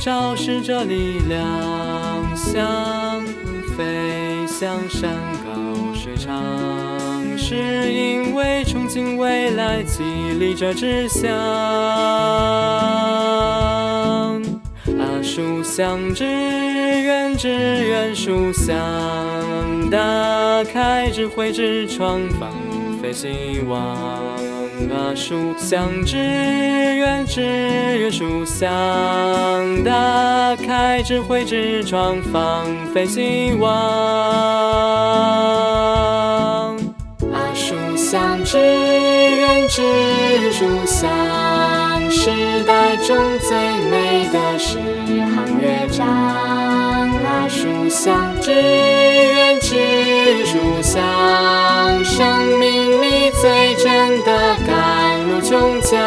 昭示着力量，像飞向山高水长，是因为憧憬未来，激励着志向。书香志愿，志愿书香，打开智慧之窗，放飞希望。书香志愿，志愿书香，打开智慧之窗，放飞希望。书香志愿，志愿书香，时代中最美的诗行乐章。书香志愿，志愿书香，生命里最真的甘露琼浆。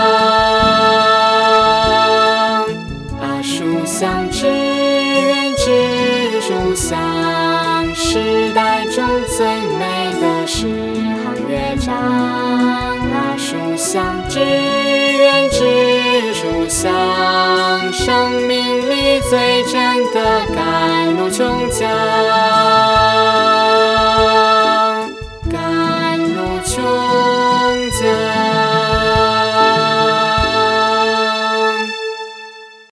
书香志愿，志愿书香，时代中最美的诗行乐章。书香志愿，志愿书香，生命里最真的甘露琼浆。